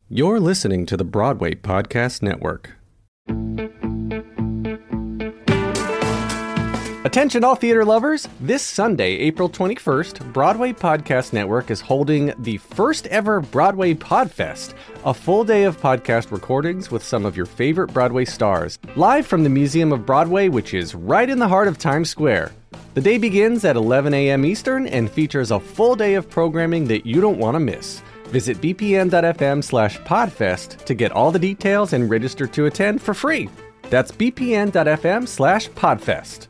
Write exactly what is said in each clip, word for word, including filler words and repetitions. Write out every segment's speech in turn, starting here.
You're listening to the Broadway Podcast Network. Attention all theater lovers! This Sunday, April twenty-first, Broadway Podcast Network is holding the first ever Broadway Podfest, a full day of podcast recordings with some of your favorite Broadway stars, live from the Museum of Broadway, which is right in the heart of Times Square. The day begins at eleven a.m. Eastern and features a full day of programming that you don't want to miss. Visit bpn.fm slash podfest to get all the details and register to attend for free. That's bpn.fm slash podfest.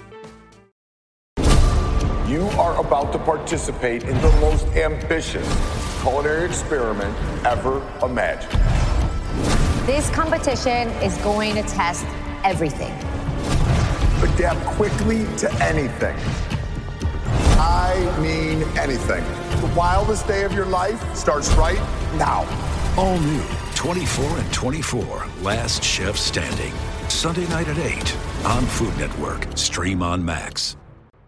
You are about to participate in the most ambitious culinary experiment ever imagined. This competition is going to test everything. Adapt quickly to anything. I mean anything. The wildest day of your life starts right now. All new twenty-four and twenty-four, Last Chef Standing. Sunday night at eight on Food Network. Stream on Max.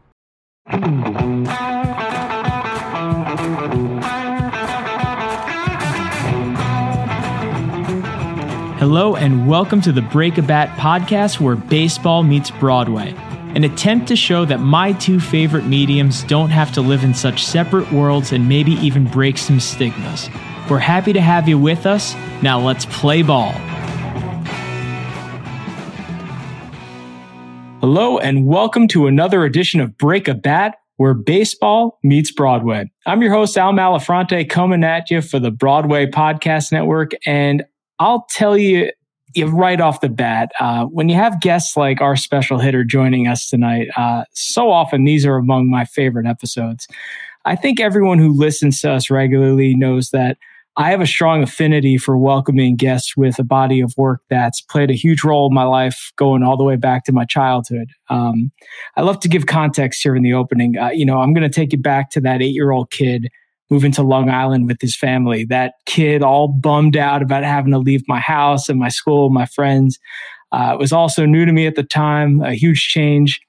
Hello and welcome to the Break a Bat podcast, where baseball meets Broadway. An attempt to show that my two favorite mediums don't have to live in such separate worlds and maybe even break some stigmas. We're happy to have you with us. Now let's play ball. Hello and welcome to another edition of Break a Bat, where baseball meets Broadway. I'm your host, Al Malafronte, coming at you for the Broadway Podcast Network. And I'll tell you, you right off the bat, uh, when you have guests like our special hitter joining us tonight, uh, so often these are among my favorite episodes. I think everyone who listens to us regularly knows that I have a strong affinity for welcoming guests with a body of work that's played a huge role in my life, going all the way back to my childhood. Um, I love to give context here in the opening. Uh, you know, I'm going to take you back to that eight-year-old kid moving to Long Island with his family. That kid all bummed out about having to leave my house and my school, my friends. Uh, it was also new to me at the time, a huge change.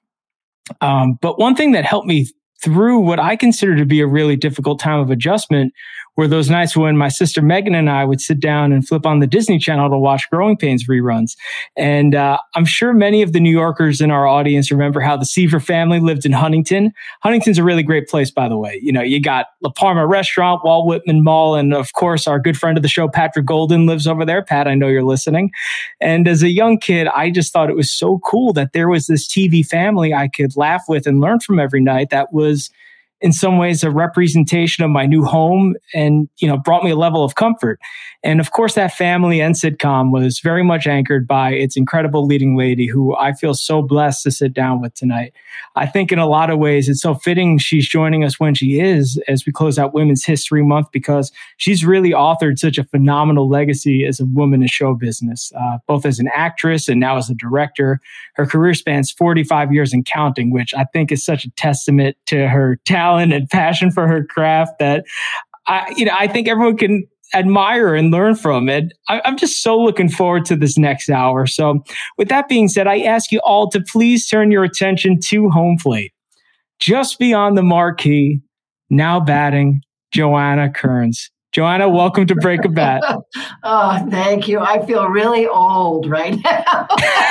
Um, but one thing that helped me through what I consider to be a really difficult time of adjustment were those nights when my sister Megan and I would sit down and flip on the Disney Channel to watch Growing Pains reruns. And uh, I'm sure many of the New Yorkers in our audience remember how the Seaver family lived in Huntington. Huntington's a really great place, by the way. You know, you got La Parma Restaurant, Walt Whitman Mall, and of course, our good friend of the show, Patrick Golden, lives over there. Pat, I know you're listening. And as a young kid, I just thought it was so cool that there was this T V family I could laugh with and learn from every night that was in some ways a representation of my new home and, you know, brought me a level of comfort. And of course, that family and sitcom was very much anchored by its incredible leading lady, who I feel so blessed to sit down with tonight. I think in a lot of ways, it's so fitting she's joining us when she is, as we close out Women's History Month, because she's really authored such a phenomenal legacy as a woman in show business, uh, both as an actress and now as a director. Her career spans forty-five years and counting, which I think is such a testament to her talent and passion for her craft that I, you know, I think everyone can admire and learn from it. I, I'm just so looking forward to this next hour. So with that being said, I ask you all to please turn your attention to home plate. Just beyond the marquee, now batting, Joanna Kerns. Joanna, welcome to Break a Bat. Oh, thank you. I feel really old right now.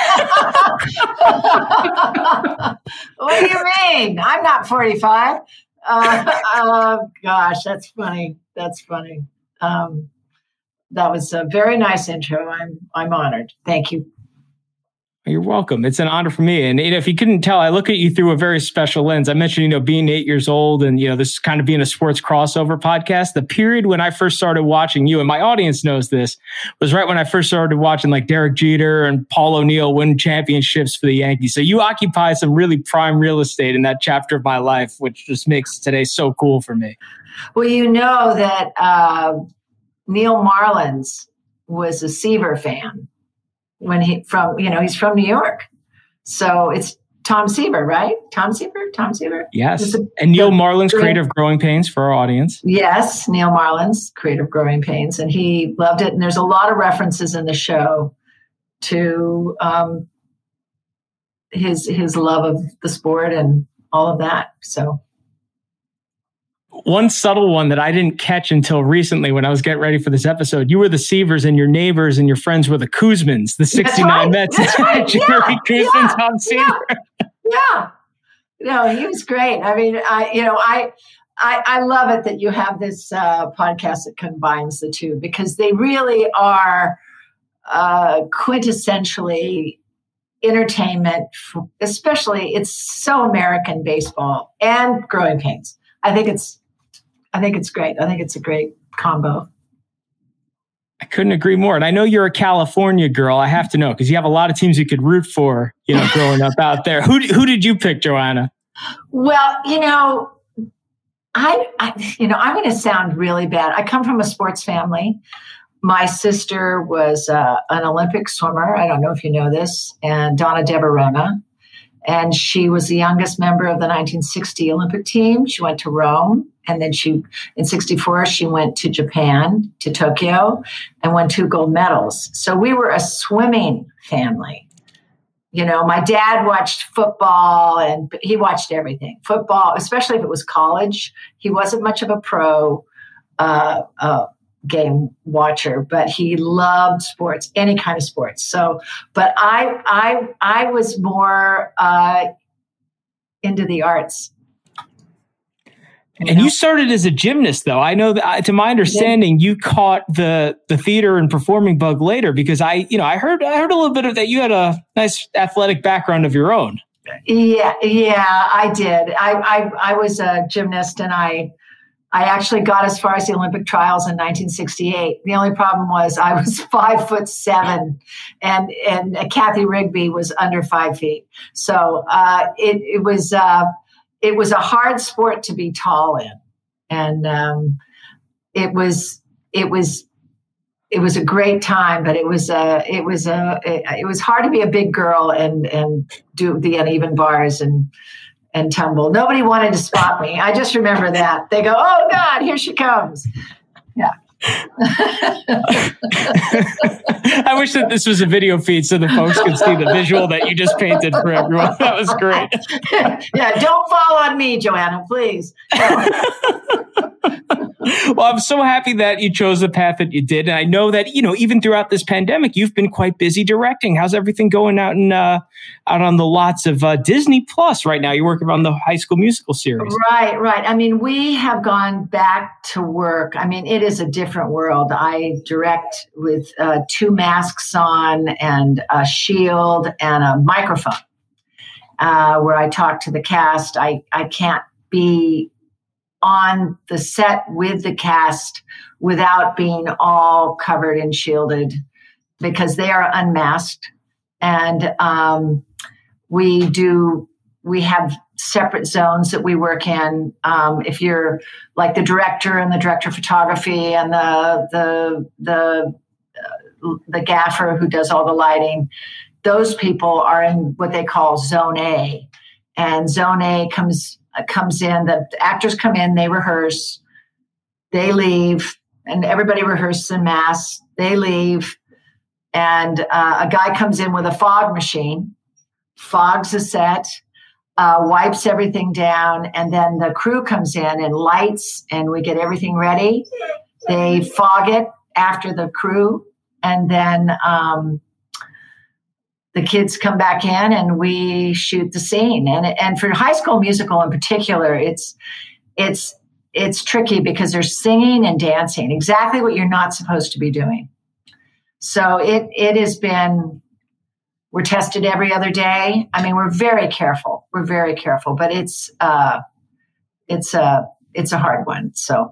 What do you mean? I'm not forty-five. Uh, uh, gosh, that's funny. That's funny. Um, that was a very nice intro. I'm I'm honored. Thank you. You're welcome. It's an honor for me. And you know, if you couldn't tell, I look at you through a very special lens. I mentioned, you know, being eight years old and, you know, this kind of being a sports crossover podcast. The period when I first started watching you, and my audience knows this, was right when I first started watching like Derek Jeter and Paul O'Neill win championships for the Yankees. So you occupy some really prime real estate in that chapter of my life, which just makes today so cool for me. Well, you know that uh, Neil Marlins was a Seaver fan. When he from, you know, he's from New York. So it's Tom Seaver, right? Tom Seaver? Tom Seaver? Yes. A, and Neil Marlins, creator of Growing Pains for our audience. Yes, Neil Marlins, creator of Growing Pains. And he loved it. And there's a lot of references in the show to um, his his love of the sport and all of that. So One subtle one that I didn't catch until recently when I was getting ready for this episode. You were the Seavers and your neighbors and your friends were the Kuzmans, the sixty-nine That's right. Mets. That's right. Jerry Yeah. Kuzman, Yeah. Tom Seaver. Yeah. yeah. No, he was great. I mean, I, you know, I, I, I love it that you have this uh, podcast that combines the two because they really are uh, quintessentially entertainment, for, especially it's so American baseball and Growing Pains. I think it's, I think it's great. I think it's a great combo. I couldn't agree more. And I know you're a California girl. I have to know because you have a lot of teams you could root for, you know, growing up out there. Who who did you pick, Joanna? Well, you know, I, I you know, I'm going to sound really bad. I come from a sports family. My sister was uh, an Olympic swimmer. I don't know if you know this, and Donna De Verona. And she was the youngest member of the nineteen sixty Olympic team. She went to Rome. And then she, in sixty-four, she went to Japan, to Tokyo, and won two gold medals. So we were a swimming family. You know, my dad watched football and he watched everything. Football, especially if it was college. He wasn't much of a pro uh, uh, game watcher, but he loved sports, any kind of sports. So, but I, I, I was more uh, into the arts. You and know? You started as a gymnast, though. I know that, to my understanding, you caught the the theater and performing bug later because I, you know, I heard I heard a little bit of that. You had a nice athletic background of your own. Yeah, yeah, I did. I I, I was a gymnast, and I. I actually got as far as the Olympic trials in nineteen sixty-eight. The only problem was I was five foot seven, and and Kathy Rigby was under five feet. So uh, it it was uh, it was a hard sport to be tall in, and um, it was it was it was a great time. But it was a it was a it, it was hard to be a big girl and and do the uneven bars and. and tumble. Nobody wanted to spot me. I just remember that. They go, oh God, here she comes. Yeah. I wish that this was a video feed so the folks could see the visual that you just painted for everyone. That was great. Yeah, don't fall on me, Joanna, please. Well, I'm so happy that you chose the path that you did. And I know that, you know, even throughout this pandemic, you've been quite busy directing. How's everything going out in, uh, out on the lots of uh, Disney Plus right now? You're working on the High School Musical series. Right, right. I mean, we have gone back to work. I mean, it is a different world. I direct with uh, two masks on and a shield and a microphone uh, where I talk to the cast. I, I can't be on the set with the cast without being all covered and shielded because they are unmasked. And um, we do, we have separate zones that we work in. Um, if you're like the director and the director of photography and the, the, the, uh, the gaffer who does all the lighting, those people are in what they call zone A. And zone A comes comes in, the actors come in, they rehearse, they leave, and everybody rehearses in mass, they leave, and uh, a guy comes in with a fog machine, fogs the set, uh, wipes everything down, and then the crew comes in and lights, and we get everything ready. They fog it after the crew, and then um, the kids come back in and we shoot the scene. And and for High School Musical in particular, it's it's it's tricky because they're singing and dancing, exactly what you're not supposed to be doing. So it it has been, we're tested every other day. I mean, we're very careful. We're very careful, but it's uh, it's a it's a hard one. So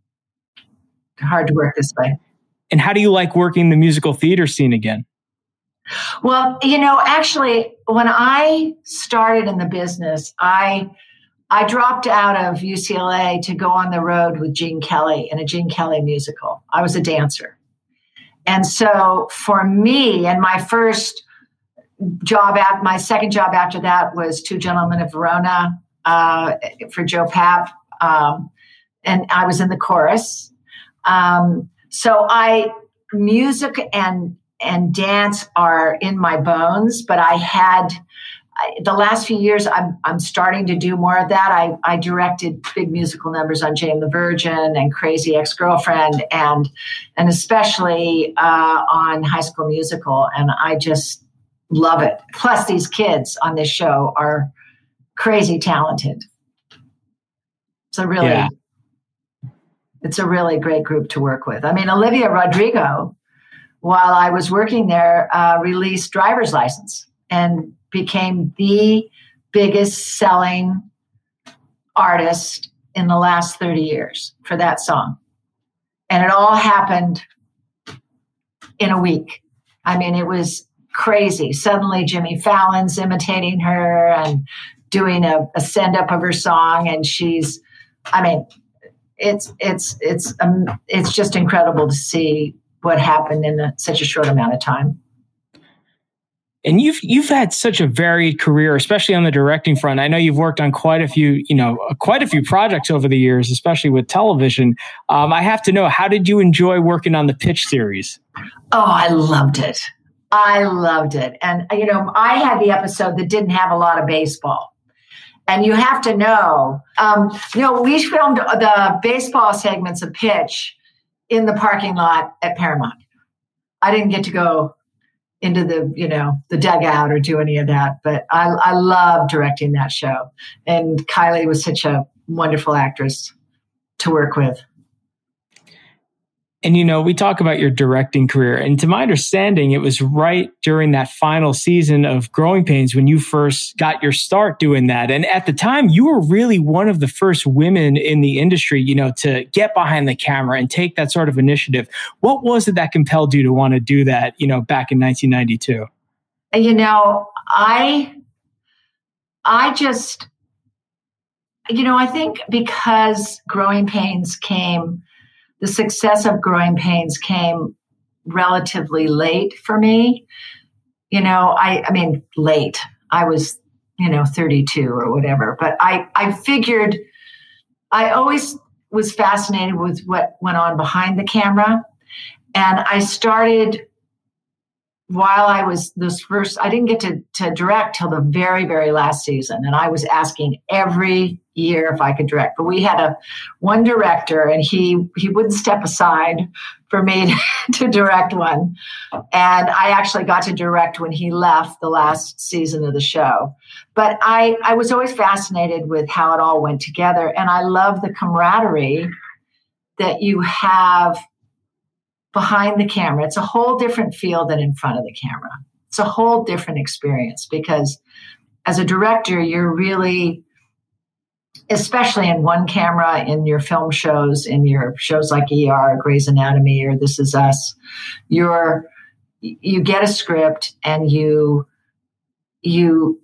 hard to work this way. And how do you like working the musical theater scene again? Well, you know, actually, when I started in the business, I I dropped out of U C L A to go on the road with Gene Kelly in a Gene Kelly musical. I was a dancer. And so for me, and my first job, at, my second job after that was Two Gentlemen of Verona uh, for Joe Papp. Um, and I was in the chorus. Um, so I, music and and dance are in my bones, but I had I, the last few years, I'm I'm starting to do more of that. I, I directed big musical numbers on Jane the Virgin and Crazy Ex-Girlfriend, and and especially uh, on High School Musical, and I just love it. Plus, these kids on this show are crazy talented. It's a really, yeah. it's a really great group to work with. I mean, Olivia Rodrigo, while I was working there, uh, released Driver's License and became the biggest selling artist in the last thirty years for that song. And it all happened in a week. I mean, it was crazy. Suddenly Jimmy Fallon's imitating her and doing a, a send up of her song. And she's, I mean, it's, it's, it's, um, it's just incredible to see what happened in a, such a short amount of time. And you've you've had such a varied career, especially on the directing front. I know you've worked on quite a few, you know, quite a few projects over the years, especially with television. Um, I have to know, how did you enjoy working on the Pitch series? Oh, I loved it. I loved it. And, you know, I had the episode that didn't have a lot of baseball. And you have to know, um, you know, we filmed the baseball segments of Pitch in the parking lot at Paramount. I didn't get to go into the, you know, the dugout or do any of that. But I, I love directing that show. And Kylie was such a wonderful actress to work with. And, you know, we talk about your directing career. And to my understanding, it was right during that final season of Growing Pains when you first got your start doing that. And at the time, you were really one of the first women in the industry, you know, to get behind the camera and take that sort of initiative. What was it that compelled you to want to do that, you know, back in nineteen ninety-two? You know, I, I just, you know, I think because Growing Pains came, the success of Growing Pains came relatively late for me. You know, I, I mean, late. I was, you know, thirty-two or whatever. But I, I figured I always was fascinated with what went on behind the camera. And I started while I was this first, I didn't get to, to direct till the very, very last season. And I was asking every year if I could direct. But we had a one director and he he wouldn't step aside for me to, to direct one. And I actually got to direct when he left the last season of the show. But I, I was always fascinated with how it all went together. And I love the camaraderie that you have behind the camera. It's a whole different feel than in front of the camera. It's a whole different experience because as a director, you're really, especially in one camera, in your film shows, in your shows like E R, Grey's Anatomy, or This Is Us, you're, you get a script and you, you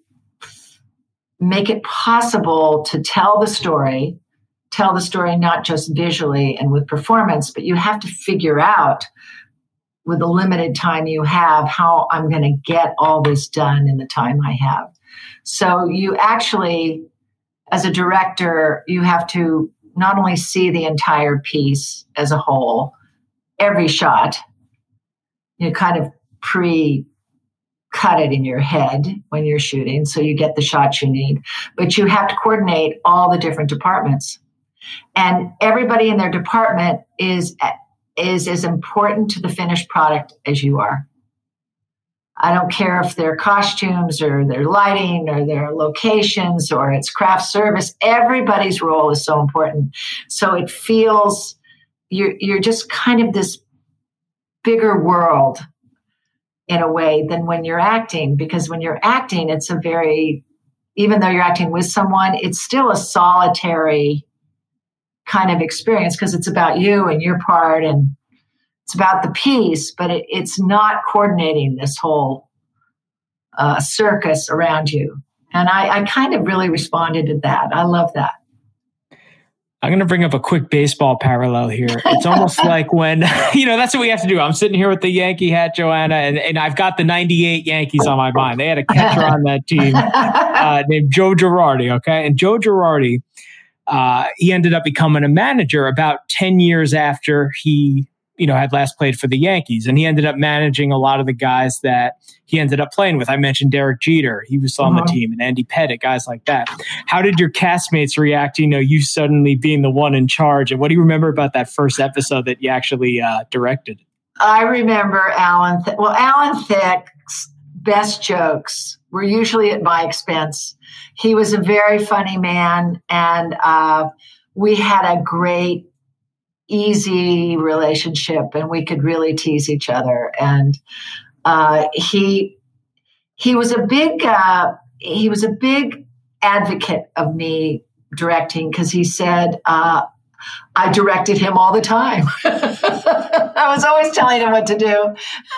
make it possible to tell the story, tell the story not just visually and with performance, but you have to figure out with the limited time you have how I'm going to get all this done in the time I have. So you actually, as a director, you have to not only see the entire piece as a whole, every shot, you kind of pre-cut it in your head when you're shooting, so you get the shots you need, but you have to coordinate all the different departments. And everybody in their department is, is as important to the finished product as you are. I don't care if they're costumes or their lighting or their locations or it's craft service. Everybody's role is so important. So it feels you're, you're just kind of this bigger world in a way than when you're acting, because when you're acting, it's a very, even though you're acting with someone, it's still a solitary kind of experience because it's about you and your part and it's about the piece, but it, it's not coordinating this whole uh, circus around you. And I, I kind of really responded to that. I love that. I'm going to bring up a quick baseball parallel here. It's almost like when, you know, that's what we have to do. I'm sitting here with the Yankee hat, Joanna, and, and I've got the ninety-eight Yankees on my mind. They had a catcher on that team uh, named Joe Girardi, okay? And Joe Girardi, Uh, he ended up becoming a manager about ten years after he you know, had last played for the Yankees, and he ended up managing a lot of the guys that he ended up playing with. I mentioned Derek Jeter. He was on uh-huh. the team, and Andy Pettitte, guys like that. How did your castmates react to, you know, you suddenly being the one in charge? And what do you remember about that first episode that you actually uh, directed? I remember Alan. Th- well, Alan Thicke's best jokes were usually at my expense. He was a very funny man, and uh, we had a great, easy relationship, and we could really tease each other. And uh, he he was a big uh, he was a big advocate of me directing, because he said uh, I directed him all the time. I was always telling him what to do.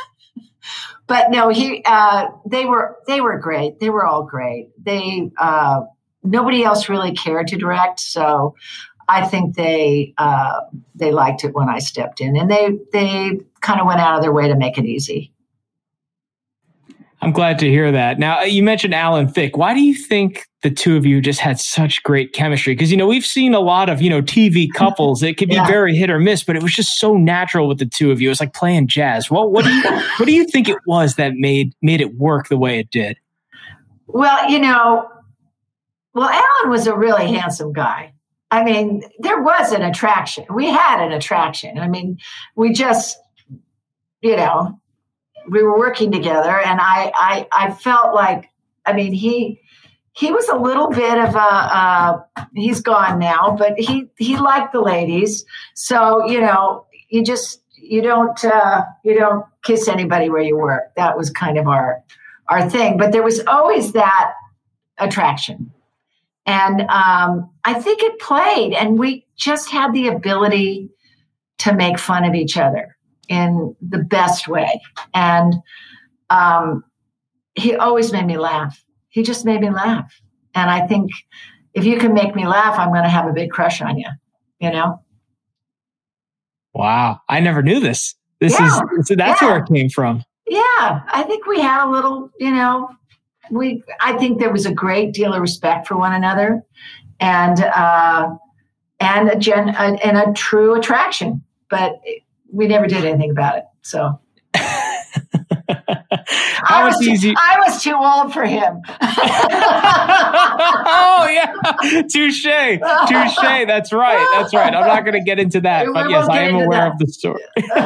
But no, he uh, they were they were great. They were all great. They uh, nobody else really cared to direct, so I think they uh, they liked it when I stepped in, and they they kind of went out of their way to make it easy. I'm glad to hear that. Now, you mentioned Alan Thicke. Why do you think the two of you just had such great chemistry? Because, you know, we've seen a lot of, you know, T V couples. It can be yeah. very hit or miss, but it was just so natural with the two of you. It was like playing jazz. Well, what do you what do you think it was that made made it work the way it did? Well, you know, well, Alan was a really handsome guy. I mean, there was an attraction. We had an attraction. I mean, we just, you know, we were working together, and I, I, I felt like, I mean, he, he was a little bit of a, uh, he's gone now, but he, he liked the ladies. So, you know, you just, you don't, uh, you don't kiss anybody where you work. That was kind of our, our thing, but there was always that attraction. And um, I think it played, and we just had the ability to make fun of each other in the best way. And um, he always made me laugh. He just made me laugh. And I think if you can make me laugh, I'm going to have a big crush on you, you know? Wow. I never knew this. This yeah. is, so that's yeah. where it came from. Yeah. I think we had a little, you know, we, I think there was a great deal of respect for one another, and, uh, and a gen, a, and a true attraction, but we never did anything about it. So I was, too, easy. I was too old for him. Oh yeah. Touche. Touche. That's right. That's right. I'm not going to get into that, we but yes, I am aware that. of the story.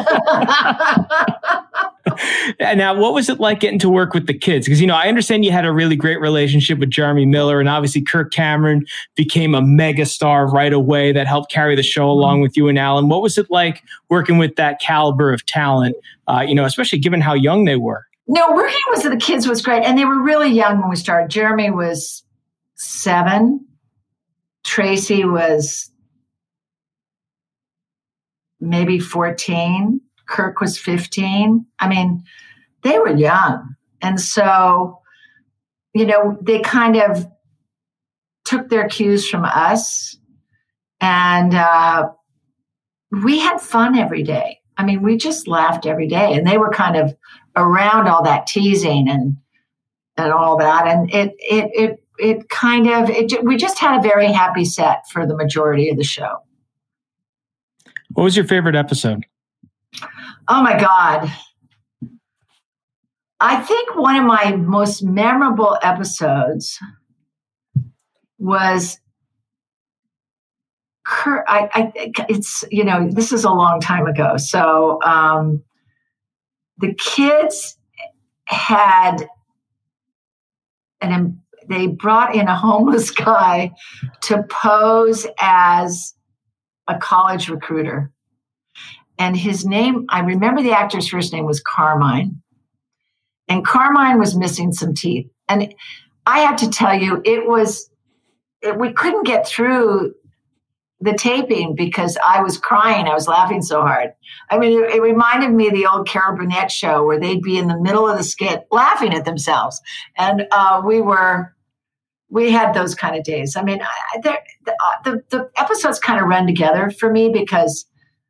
And now, what was it like getting to work with the kids? Because, you know, I understand you had a really great relationship with Jeremy Miller, and obviously Kirk Cameron became a mega star right away that helped carry the show along with you and Alan. What was it like working with that caliber of talent, uh, you know, especially given how young they were? No, working with the kids was great. And they were really young when we started. Jeremy was seven. Tracy was maybe fourteen. Kirk was fifteen. I mean, they were young. And so, you know, they kind of took their cues from us. And uh, we had fun every day. I mean, we just laughed every day. And they were kind of around all that teasing and and all that. And it it it it kind of, it, we just had a very happy set for the majority of the show. What was your favorite episode? Oh my God. I think one of my most memorable episodes was I, I it's, you know, this is a long time ago. So um, the kids had an, they brought in a homeless guy to pose as a college recruiter. And his name, I remember the actor's first name was Carmine. And Carmine was missing some teeth. And I have to tell you, it was, it, we couldn't get through the taping because I was crying. I was laughing so hard. I mean, it, it reminded me of the old Carol Burnett show where they'd be in the middle of the skit laughing at themselves. And uh, we were, we had those kind of days. I mean, I, the, the, the episodes kind of run together for me because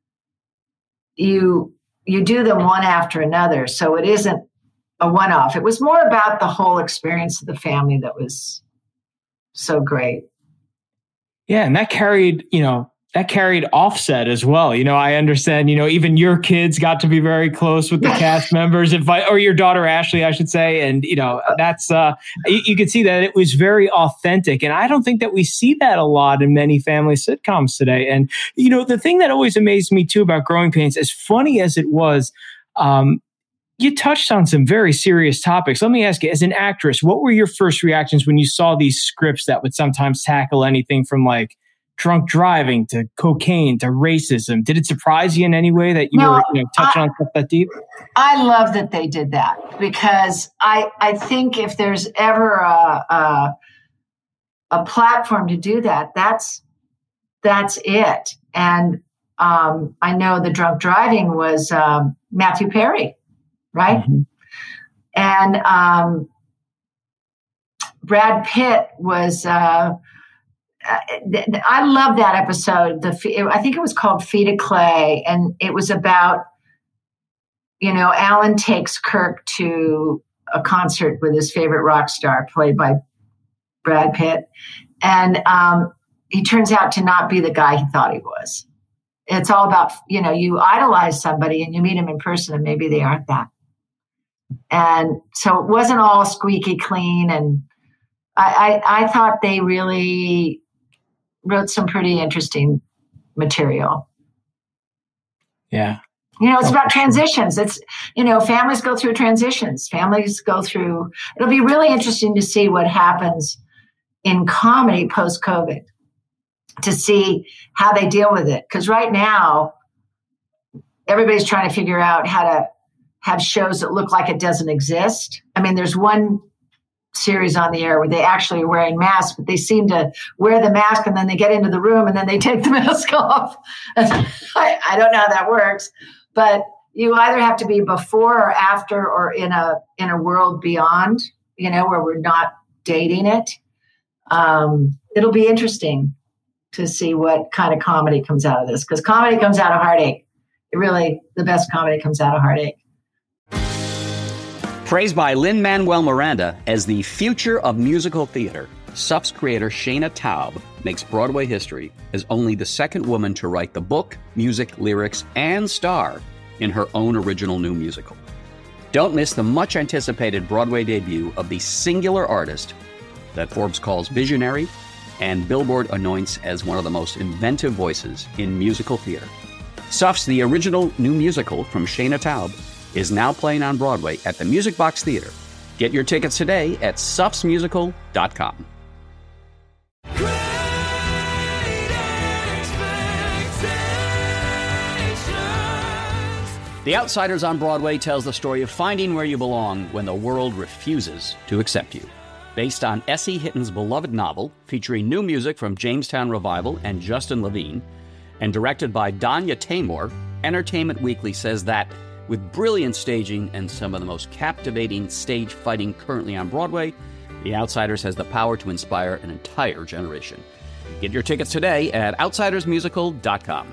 you you do them one after another. So it isn't a one-off. It was more about the whole experience of the family that was so great. Yeah, and that carried, you know, that carried Offset as well. You know, I understand, you know, even your kids got to be very close with the cast members, if I, or your daughter, Ashley, I should say. And, you know, that's, uh, you, you can see that it was very authentic. And I don't think that we see that a lot in many family sitcoms today. And, you know, the thing that always amazed me too about Growing Pains, as funny as it was, um, you touched on some very serious topics. Let me ask you, as an actress, what were your first reactions when you saw these scripts that would sometimes tackle anything from like drunk driving to cocaine to racism? Did it surprise you in any way that you no, were you know, touching I, on stuff that deep? I love that they did that, because I I think if there's ever a a, a platform to do that, that's that's it. And um, I know the drunk driving was um, Matthew Perry, right? Mm-hmm. And um, Brad Pitt was. Uh, I love that episode. The I think it was called Feet of Clay, and it was about, you know, Alan takes Kirk to a concert with his favorite rock star, played by Brad Pitt, and um, he turns out to not be the guy he thought he was. It's all about, you know, you idolize somebody and you meet him in person, and maybe they aren't that. And so it wasn't all squeaky clean, and I, I, I thought they really wrote some pretty interesting material. Yeah. You know, it's about transitions. It's, you know, families go through transitions. Families go through, it'll be really interesting to see what happens in comedy post-COVID, to see how they deal with it. Because right now, everybody's trying to figure out how to have shows that look like it doesn't exist. I mean, there's one series on the air where they actually are wearing masks, but they seem to wear the mask and then they get into the room and then they take the mask off. I, I don't know how that works, but you either have to be before or after, or in a in a world beyond, you know, where we're not dating it. Um, it'll be interesting to see what kind of comedy comes out of this, because comedy comes out of heartache. It really, the best comedy comes out of heartache. Praised by Lin-Manuel Miranda as the future of musical theater, S U F's creator Shana Taub makes Broadway history as only the second woman to write the book, music, lyrics, and star in her own original new musical. Don't miss the much-anticipated Broadway debut of the singular artist that Forbes calls visionary and Billboard anoints as one of the most inventive voices in musical theater. S U F's The Original New Musical from Shana Taub is now playing on Broadway at the Music Box Theater. Get your tickets today at suffs musical dot com. The Outsiders on Broadway tells the story of finding where you belong when the world refuses to accept you. Based on S E. Hitton's beloved novel, featuring new music from Jamestown Revival and Justin Levine, and directed by Danya Taymor, Entertainment Weekly says that with brilliant staging and some of the most captivating stage fighting currently on Broadway, The Outsiders has the power to inspire an entire generation. Get your tickets today at outsiders musical dot com.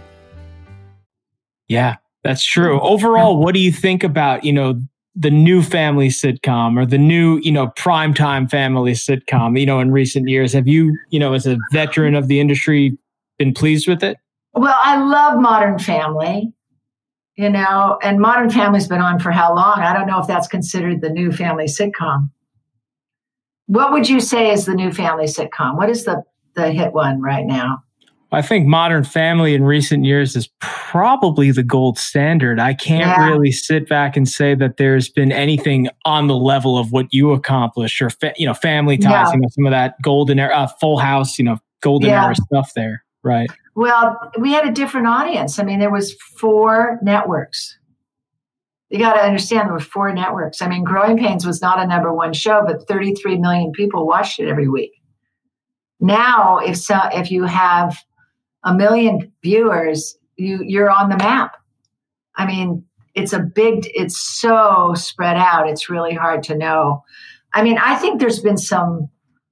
Yeah, that's true. Overall, what do you think about, you know, the new family sitcom, or the new, you know, primetime family sitcom, you know, in recent years? Have you, you know, as a veteran of the industry, been pleased with it? Well, I love Modern Family. You know, and Modern Family's been on for how long? I don't know if that's considered the new family sitcom. What would you say is the new family sitcom? What is the, the hit one right now? I think Modern Family in recent years is probably the gold standard. I can't yeah. really sit back and say that there's been anything on the level of what you accomplished, or, fa- you know, Family Ties, yeah. you know, some of that golden era, uh, Full House, you know, golden yeah. era stuff there. Right. Well, we had a different audience. I mean, there was four networks. You got to understand there were four networks. I mean, Growing Pains was not a number one show, but thirty-three million people watched it every week. Now, if so, if you have a million viewers, you you're on the map. I mean, it's a big, it's so spread out. It's really hard to know. I mean, I think there's been some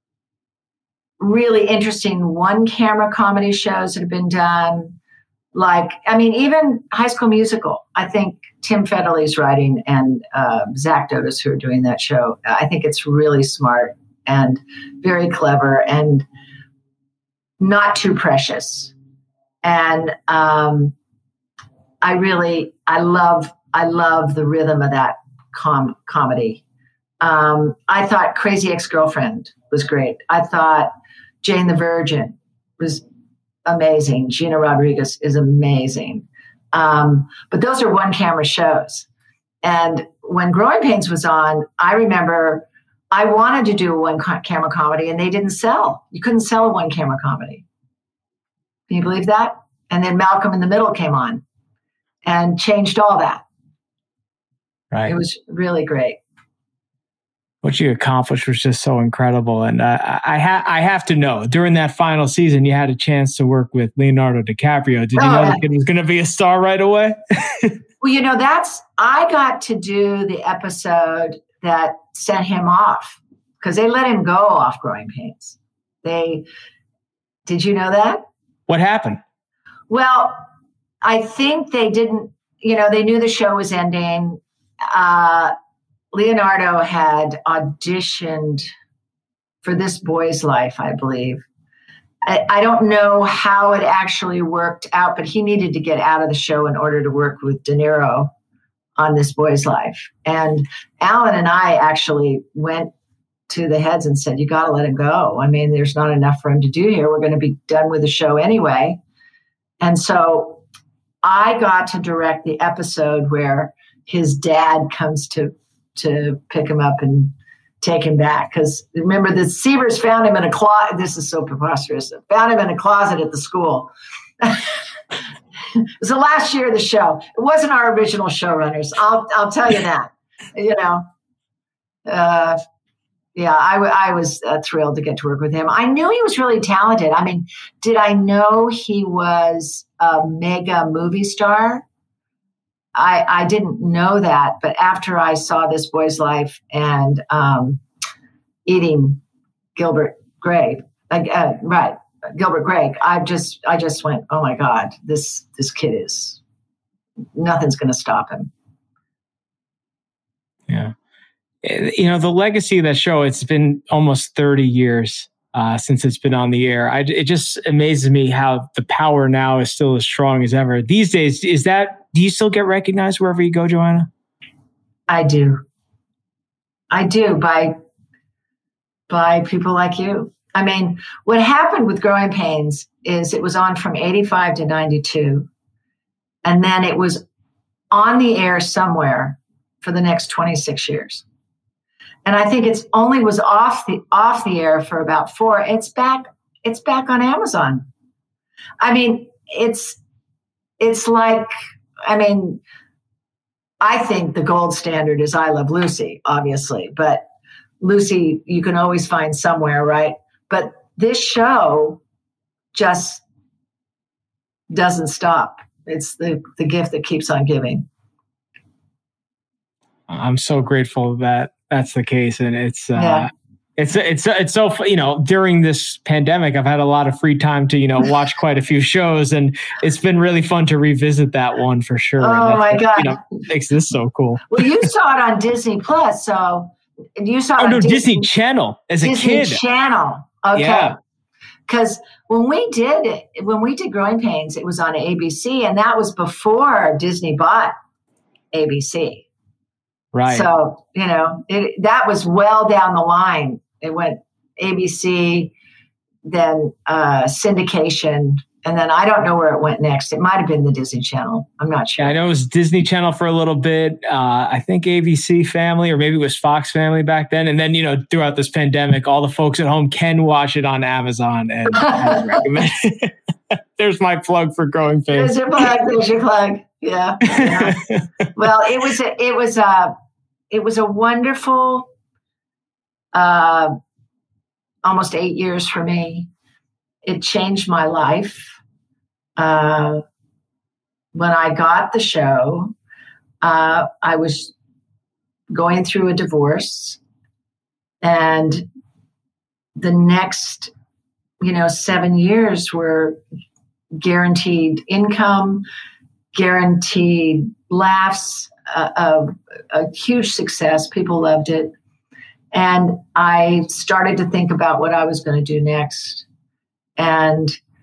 really interesting one-camera comedy shows that have been done. Like, I mean, even High School Musical. I think Tim Federle's writing, and uh, Zach Dotis, who are doing that show. I think it's really smart and very clever and not too precious. And um, I really, I love, I love the rhythm of that com- comedy. Um, I thought Crazy Ex-Girlfriend was great. I thought Jane the Virgin was amazing. Gina Rodriguez is amazing. Um, but those are one camera shows. And when Growing Pains was on, I remember I wanted to do a one camera comedy and they didn't sell. You couldn't sell a one camera comedy. Can you believe that? And then Malcolm in the Middle came on and changed all that. Right. It was really great. What you accomplished was just so incredible. And uh, I, ha- I have to know, during that final season, you had a chance to work with Leonardo DiCaprio. Did you oh, know yeah. the kid was going to be a star right away? Well, you know, that's, I got to do the episode that sent him off because they let him go off Growing Pains. They, did you know that? What happened? Well, I think they didn't, you know, they knew the show was ending. Uh, Leonardo had auditioned for This Boy's Life, I believe. I, I don't know how it actually worked out, but he needed to get out of the show in order to work with De Niro on This Boy's Life. And Alan and I actually went to the heads and said, you got to let him go. I mean, there's not enough for him to do here. We're going to be done with the show anyway. And so I got to direct the episode where his dad comes to to pick him up and take him back. Because remember, the Sievers found him in a closet. This is so preposterous. Found him in a closet at the school. It was the last year of the show. It wasn't our original showrunners. I'll I'll tell you that. You know, uh, yeah, I, w- I was uh, thrilled to get to work with him. I knew he was really talented. I mean, did I know he was a mega movie star? I, I didn't know that, but after I saw This Boy's Life and um, Eating Gilbert Grape, uh, right, Gilbert Grape, I just I just went, oh my God, this this kid is, nothing's going to stop him. Yeah, you know, the legacy of that show. It's been almost thirty years uh, since it's been on the air. I, it just amazes me how the power now is still as strong as ever these days. Is that? Do you still get recognized wherever you go, Joanna? I do. I do by by people like you. I mean, what happened with Growing Pains is it was on from eighty-five to ninety-two, and then it was on the air somewhere for the next twenty-six years. And I think it's only was off the off the air for about four. It's back. It's back on Amazon. I mean, it's it's like. I mean, I think the gold standard is I Love Lucy, obviously, but Lucy, you can always find somewhere, right? But this show just doesn't stop. It's the, the gift that keeps on giving. I'm so grateful that that's the case. And it's, uh, yeah. It's it's it's so, you know, during this pandemic, I've had a lot of free time to, you know, watch quite a few shows, and it's been really fun to revisit that one for sure. Oh my God. You know, makes this so cool. Well, you saw it on Disney Plus, so you saw it oh, on no, Disney, Disney Channel as a Disney kid. Channel. Okay. Yeah. Because when we did it, when we did Growing Pains, it was on A B C, and that was before Disney bought A B C. Right. So, you know, it, that was well down the line. It went A B C, then uh, syndication, and then I don't know where it went next. It might have been the Disney Channel. I'm not sure. Yeah, I know it was Disney Channel for a little bit. Uh, I think A B C Family, or maybe it was Fox Family back then. And then, you know, throughout this pandemic, all the folks at home can watch it on Amazon, and I would recommend it. There's my plug for Growing Pains. There's your plug. There's your plug. Yeah. yeah. Well, it was a, it was a it was a wonderful. Uh, almost eight years for me. It changed my life. Uh, when I got the show, uh, I was going through a divorce, and the next, you know, seven years were guaranteed income, guaranteed laughs, uh, a, a huge success. People loved it. And I started to think about what I was going to do next. And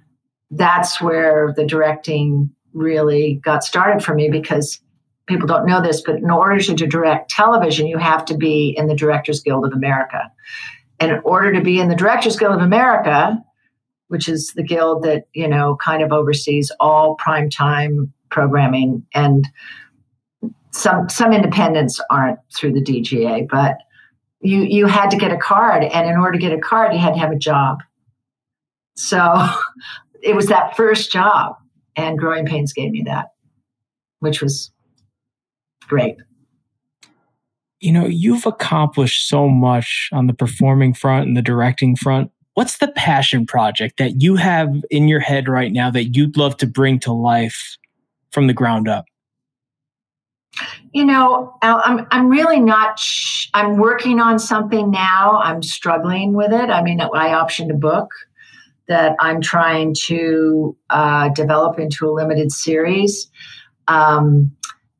that's where the directing really got started for me, because people don't know this, but in order to direct television, you have to be in the Directors Guild of America. And in order to be in the Directors Guild of America, which is the guild that, you know, kind of oversees all primetime programming, and some some independents aren't through the D G A, but you you had to get a card, and in order to get a card, you had to have a job. So it was that first job, and Growing Pains gave me that, which was great. You know, you've accomplished so much on the performing front and the directing front. What's the passion project that you have in your head right now that you'd love to bring to life from the ground up? You know, Al, I'm I'm really not. Sh- I'm working on something now. I'm struggling with it. I mean, I optioned a book that I'm trying to uh, develop into a limited series, um,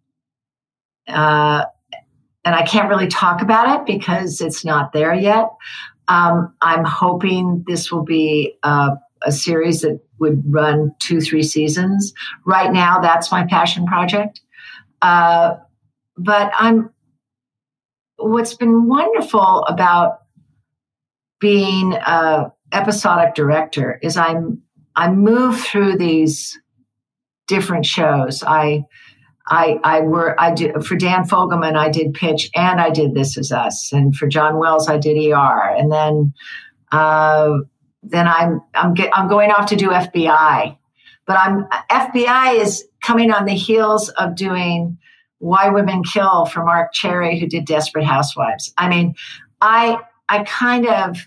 uh, and I can't really talk about it because it's not there yet. Um, I'm hoping this will be uh, a series that would run two, three seasons. Right now, that's my passion project. Uh, but I'm, what's been wonderful about being a episodic director is I'm, I move through these different shows. I, I, I were, I did for Dan Fogelman, I did Pitch and I did This Is Us. And for John Wells, I did E R. And then, uh, then I'm, I'm get, I'm going off to do F B I, but I'm, F B I is coming on the heels of doing Why Women Kill for Mark Cherry, who did Desperate Housewives. I mean, I, I kind of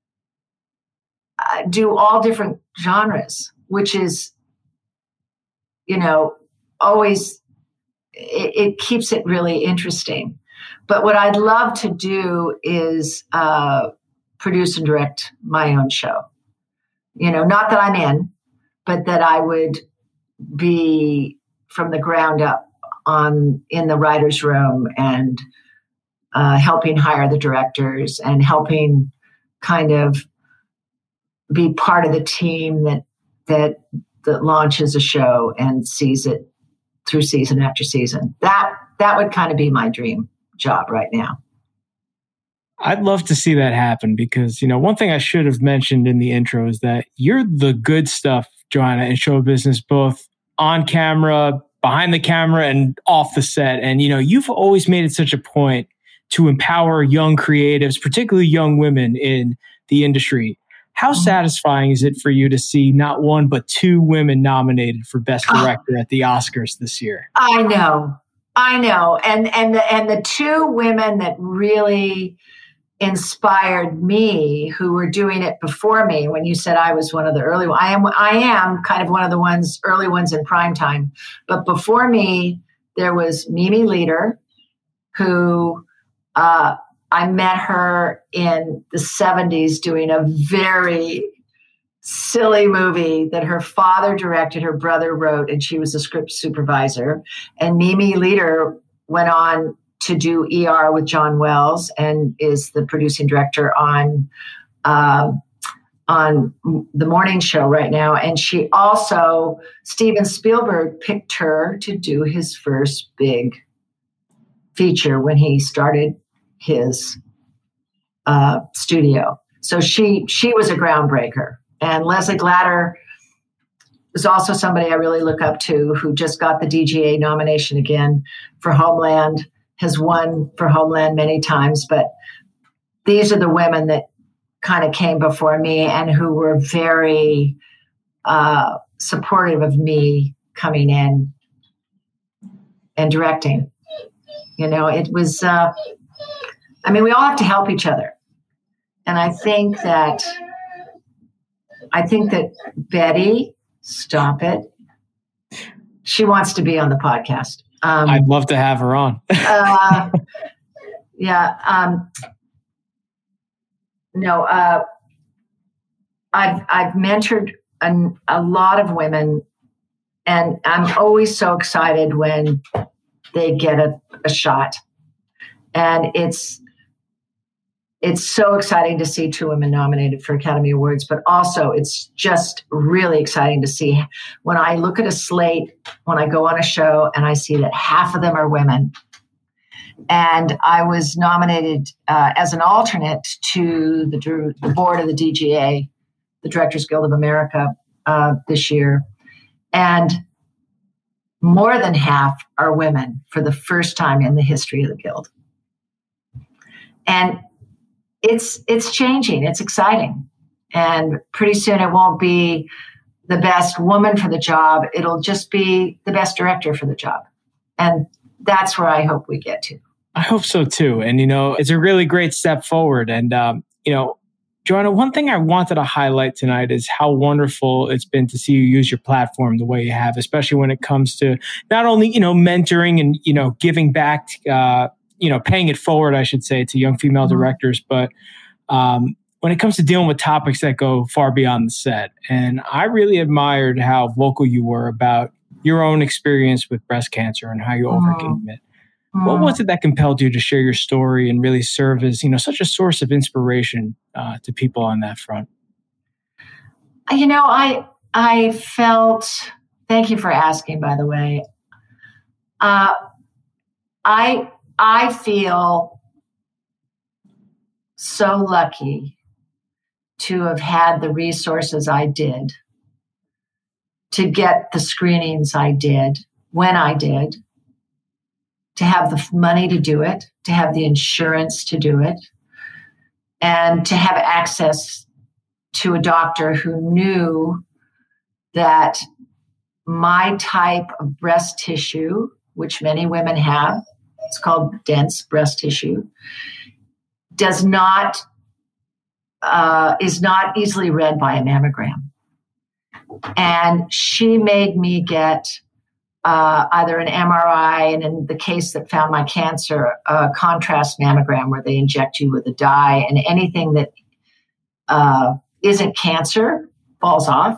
uh, do all different genres, which is, you know, always, It, it keeps it really interesting. But what I'd love to do is uh, produce and direct my own show. You know, not that I'm in, but that I would be from the ground up on in the writer's room and uh, helping hire the directors and helping kind of be part of the team that that that launches a show and sees it through season after season. That that would kind of be my dream job right now. I'd love to see that happen because, you know, one thing I should have mentioned in the intro is that you're the good stuff, Joanna, in show business, both on camera, behind the camera, and off the set. And, you know, you've always made it such a point to empower young creatives, particularly young women in the industry. How satisfying is it for you to see not one, but two women nominated for Best Director at the Oscars this year? I know. I know. And and the, and the two women that really inspired me, who were doing it before me, when you said I was one of the early ones, I am, I am kind of one of the ones, early ones in primetime. But before me, there was Mimi Leder, who uh, I met her in the seventies doing a very silly movie that her father directed, her brother wrote, and she was a script supervisor. And Mimi Leder went on to do E R with John Wells and is the producing director on uh, on the morning show right now. And she also, Steven Spielberg picked her to do his first big feature when he started his uh, studio. So she she was a groundbreaker. And Leslie Glatter is also somebody I really look up to, who just got the D G A nomination again for Homeland, has won for Homeland many times. But these are the women that kind of came before me and who were very uh, supportive of me coming in and directing. You know, it was, uh, I mean, we all have to help each other. And I think that, I think that Betty, stop it. She wants to be on the podcast. Um, I'd love to have her on. uh, yeah. Um, no, uh, I've, I've mentored a, a lot of women, and I'm always so excited when they get a, a shot. And it's, it's so exciting to see two women nominated for Academy Awards, but also it's just really exciting to see when I look at a slate, when I go on a show and I see that half of them are women. And I was nominated uh, as an alternate to the, the board of the D G A, the Directors Guild of America, uh, this year. And more than half are women for the first time in the history of the Guild. And it's it's changing. It's exciting. And pretty soon it won't be the best woman for the job. It'll just be the best director for the job. And that's where I hope we get to. I hope so too. And, you know, it's a really great step forward. And, um, you know, Joanna, one thing I wanted to highlight tonight is how wonderful it's been to see you use your platform the way you have, especially when it comes to not only, you know, mentoring and, you know, giving back, uh, you know, paying it forward, I should say, to young female mm-hmm. directors, but um, when it comes to dealing with topics that go far beyond the set. And I really admired how vocal you were about your own experience with breast cancer and how you mm-hmm. overcame it. Mm. What was it that compelled you to share your story and really serve as, you know, such a source of inspiration uh, to people on that front? You know, I I felt, thank you for asking, by the way. Uh, I I feel so lucky to have had the resources I did, to get the screenings I did when I did, to have the money to do it, to have the insurance to do it, and to have access to a doctor who knew that my type of breast tissue, which many women have, it's called dense breast tissue, does not, uh, is not easily read by a mammogram. And she made me get Uh, either an M R I, and in the case that found my cancer, a contrast mammogram where they inject you with a dye, and anything that uh, isn't cancer falls off.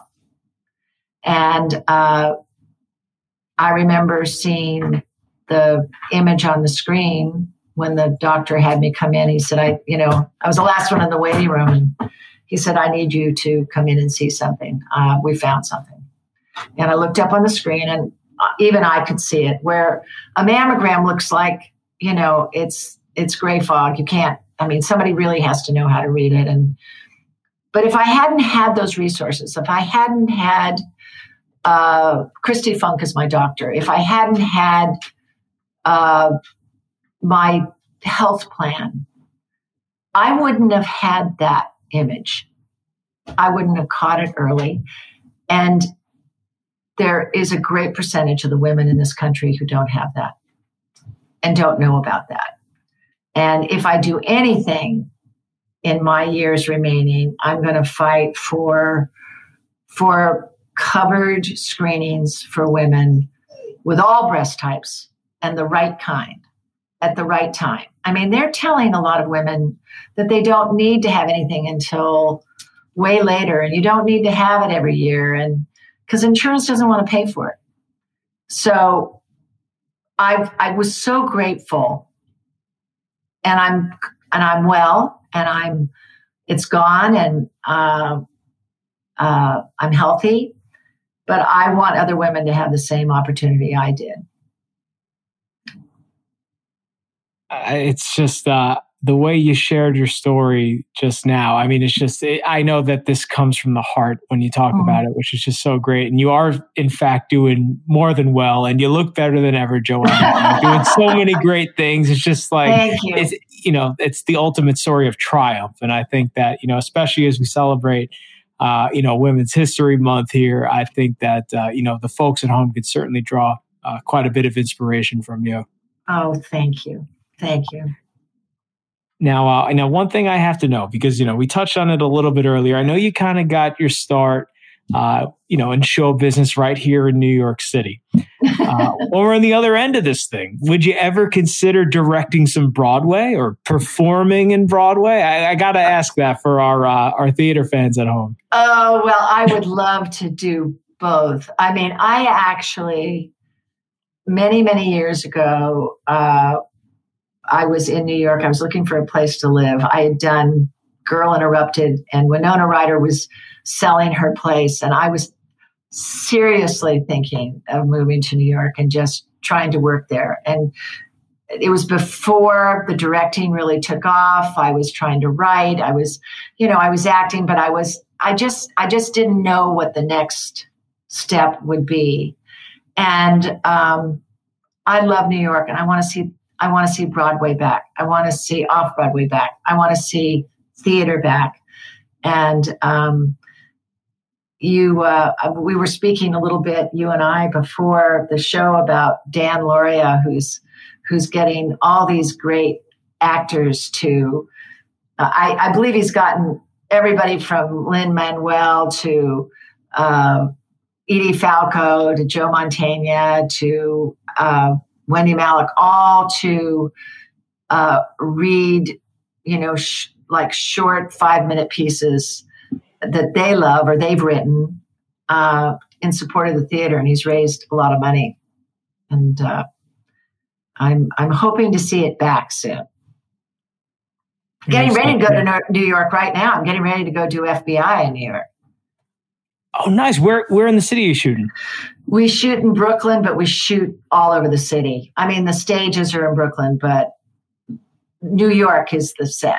And uh, I remember seeing the image on the screen when the doctor had me come in. He said, I, you know, I was the last one in the waiting room. And he said, I need you to come in and see something. Uh, we found something. And I looked up on the screen, and even I could see it, where a mammogram looks like, you know, it's it's gray fog. You can't, I mean, somebody really has to know how to read it. And but if I hadn't had those resources, if I hadn't had uh, Christy Funk as my doctor, if I hadn't had uh, my health plan, I wouldn't have had that image. I wouldn't have caught it early. And there is a great percentage of the women in this country who don't have that and don't know about that. And if I do anything in my years remaining, I'm going to fight for, for covered screenings for women with all breast types and the right kind at the right time. I mean, they're telling a lot of women that they don't need to have anything until way later, and you don't need to have it every year, and because insurance doesn't want to pay for it. So I I was so grateful, and I'm and I'm well, and I'm it's gone, and uh, uh, I'm healthy. But I want other women to have the same opportunity I did. Uh, it's just uh, the way you shared your story just now. I mean, it's just, it, I know that this comes from the heart when you talk mm-hmm. about it, which is just so great. And you are, in fact, doing more than well. And you look better than ever, Joanna. You're doing so many great things. It's just like, Thank you. It's, you know, it's the ultimate story of triumph. And I think that, you know, especially as we celebrate, uh, you know, Women's History Month here, I think that, uh, you know, the folks at home could certainly draw uh, quite a bit of inspiration from you. Oh, thank you. Thank you. Now, uh, now, one thing I have to know, because, you know, we touched on it a little bit earlier. I know you kind of got your start, uh, you know, in show business right here in New York City. Uh, or on the other end of this thing, would you ever consider directing some Broadway or performing in Broadway? I, I got to ask that for our uh, our theater fans at home. Oh, well, I would love to do both. I mean, I actually, many, many years ago, uh, I was in New York. I was looking for a place to live. I had done Girl Interrupted, and Winona Ryder was selling her place. And I was seriously thinking of moving to New York and just trying to work there. And it was before the directing really took off. I was trying to write. I was, you know, I was acting, but I was, I just, I just didn't know what the next step would be. And um, I love New York, and I want to see, I want to see Broadway back. I want to see off-Broadway back. I want to see theater back. And um, you, uh, we were speaking a little bit, you and I, before the show about Dan Lauria, who's who's getting all these great actors to. Uh, I, I believe he's gotten everybody from Lin-Manuel to uh, Edie Falco to Joe Mantegna to uh, Wendy Malick, all to uh, read, you know, sh- like short five-minute pieces that they love or they've written uh, in support of the theater, and he's raised a lot of money. And uh, I'm I'm hoping to see it back soon. I'm getting ready to go to New York right now. I'm getting ready to go do F B I in New York. Oh, nice. Where where in the city are you shooting? We shoot in Brooklyn, but we shoot all over the city. I mean, the stages are in Brooklyn, but New York is the set.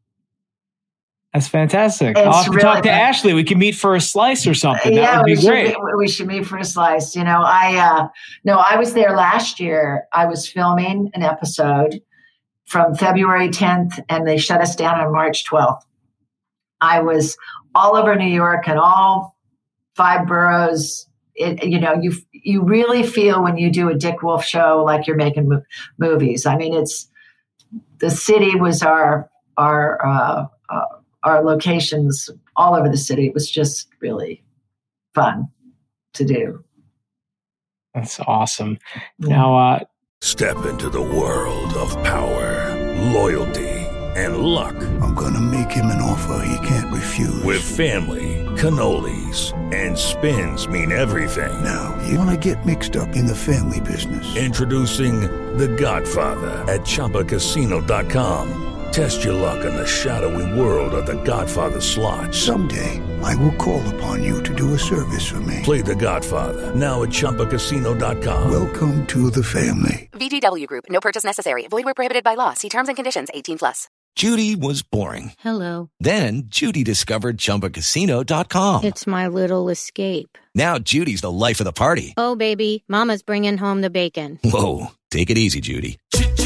That's fantastic. It's I'll have to really talk to fun. Ashley. We can meet for a slice or something. That yeah, would be we should great. Meet, we should meet for a slice. You know, I uh, no, I was there last year. I was filming an episode from February tenth, and they shut us down on March twelfth. I was all over New York and all five boroughs. It, you know, you you really feel when you do a Dick Wolf show like you're making mo- movies. I mean, it's the city was our our uh, uh, our locations all over the city. It was just really fun to do. That's awesome. Now, uh, Step into the world of power, loyalty, and luck. I'm gonna make him an offer he can't refuse. With family, cannolis, and spins mean everything. Now, you wanna get mixed up in the family business. Introducing The Godfather at Chumba Casino dot com. Test your luck in the shadowy world of The Godfather slot. Someday, I will call upon you to do a service for me. Play The Godfather now at Chumba Casino dot com. Welcome to the family. V G W Group. No purchase necessary. Void where prohibited by law. See terms and conditions. eighteen plus. Judy was boring. Hello. Then Judy discovered Chumba Casino dot com. It's my little escape. Now Judy's the life of the party. Oh, baby, mama's bringing home the bacon. Whoa, take it easy, Judy.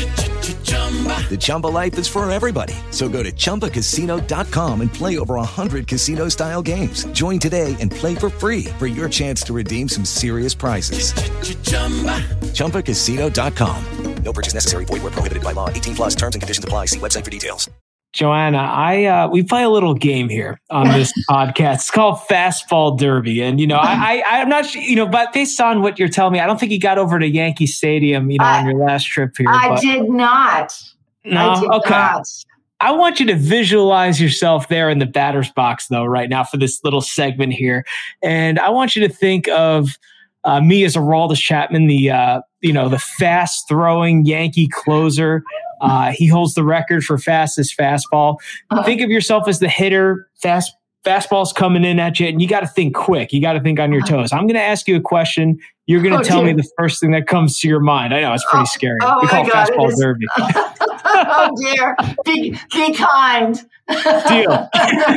The Chumba life is for everybody. So go to Chumba Casino dot com and play over one hundred casino-style games. Join today and play for free for your chance to redeem some serious prizes. Chumba Casino dot com. No purchase necessary. Void where prohibited by law. eighteen plus terms and conditions apply. See website for details. Joanna, I uh, we play a little game here on this podcast. It's called Fastball Derby, and you know, I, I I'm not sure, you know, but based on what you're telling me, I don't think you got over to Yankee Stadium, you know, I, on your last trip here. I but, did not. No, I did okay. not. I want you to visualize yourself there in the batter's box, though, right now for this little segment here, and I want you to think of uh, me as Aroldis Chapman, the uh, you know, the fast throwing Yankee closer. Uh, he holds the record for fastest fastball. Uh-huh. Think of yourself as the hitter. Fast fastball's coming in at you, and you got to think quick. You got to think on your toes. I'm going to ask you a question. You're going to oh, tell dear. me the first thing that comes to your mind. I know it's pretty oh, scary. Oh we call it God, Fastball it Derby. Oh dear! Be be kind. Deal.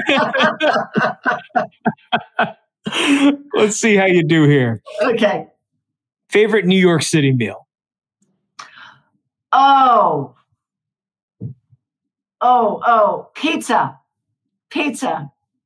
Let's see how you do here. Okay. Favorite New York City meal? Oh. Oh, oh, pizza. Pizza.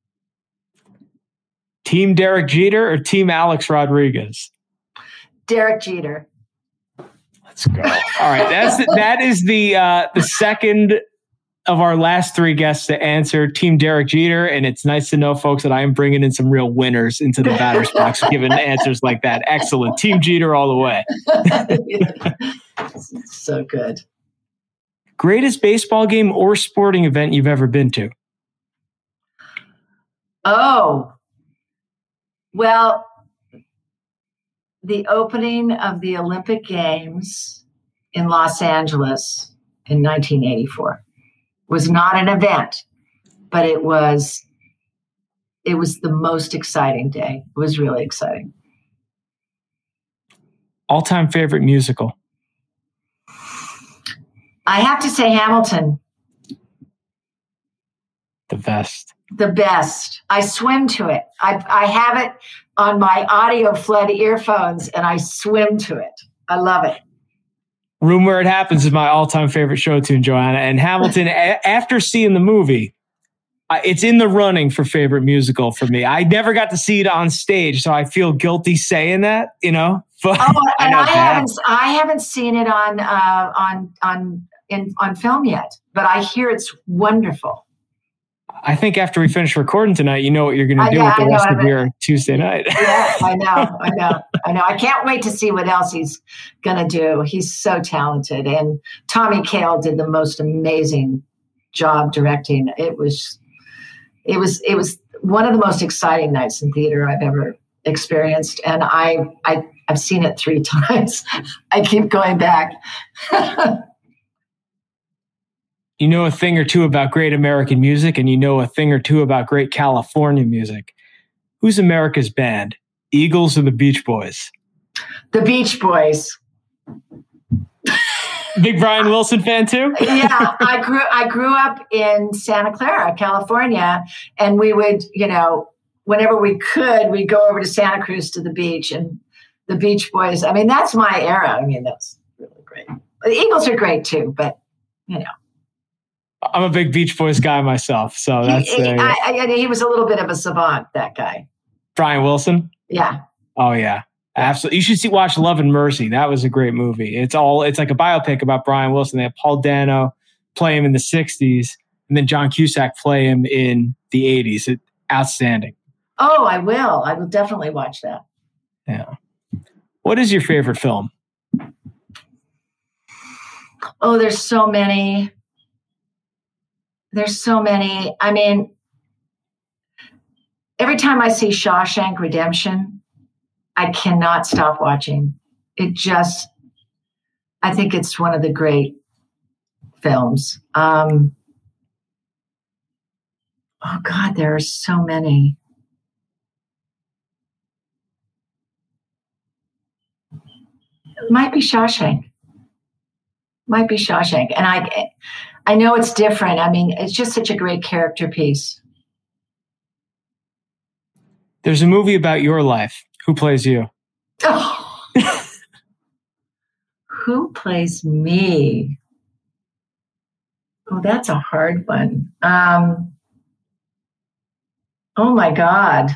Team Derek Jeter or Team Alex Rodriguez? Derek Jeter. Let's go. All right, that's the, that is the uh, the second of our last three guests to answer Team Derek Jeter, and it's nice to know, folks, that I am bringing in some real winners into the batter's box, giving answers like that. Excellent, Team Jeter all the way. So good. Greatest baseball game or sporting event you've ever been to? Oh, well, the opening of the Olympic Games in Los Angeles in nineteen eighty-four. It was not an event, but it was, it was the most exciting day. It was really exciting. All-time favorite musical? I have to say Hamilton. The best. The best. I swim to it. I, I have it on my audio flood earphones and I swim to it. I love it. Room Where It Happens is my all-time favorite show tune, Joanna. And Hamilton, a- after seeing the movie, uh, it's in the running for favorite musical for me. I never got to see it on stage, so I feel guilty saying that, you know. But oh, and I, I haven't, I haven't seen it on uh, on on in on film yet, but I hear it's wonderful. I think after we finish recording tonight, you know what you're going to I do know, with the I know, rest I of know. your Tuesday night. Yeah, I know, I know, I know. I can't wait to see what else he's going to do. He's so talented. And Tommy Kail did the most amazing job directing. It was, it was, it was one of the most exciting nights in theater I've ever experienced. And I, I, I've seen it three times. I keep going back. You know a thing or two about great American music, and you know a thing or two about great California music. Who's America's band? Eagles or the Beach Boys? The Beach Boys. Big Brian Wilson fan too? Yeah, I grew I grew up in Santa Clara, California, and we would, you know, whenever we could, we'd go over to Santa Cruz to the beach, and the Beach Boys. I mean, that's my era. I mean, that's really great. The Eagles are great too, but you know. I'm a big Beach Boys guy myself, so that's he, uh, I, I, he was a little bit of a savant, that guy. Brian Wilson. Yeah. Oh yeah, absolutely. You should see watch Love and Mercy. That was a great movie. It's all it's like a biopic about Brian Wilson. They have Paul Dano play him in the sixties, and then John Cusack play him in the eighties. It, outstanding. Oh, I will. I will definitely watch that. Yeah. What is your favorite film? Oh, there's so many. There's so many. I mean, every time I see Shawshank Redemption, I cannot stop watching. It just, I think it's one of the great films. Um, oh, God, there are so many. It might be Shawshank. Might be Shawshank. And I I know it's different. I mean, it's just such a great character piece. There's a movie about your life. Who plays you? Oh. Who plays me? Oh, that's a hard one. Um, oh, my God.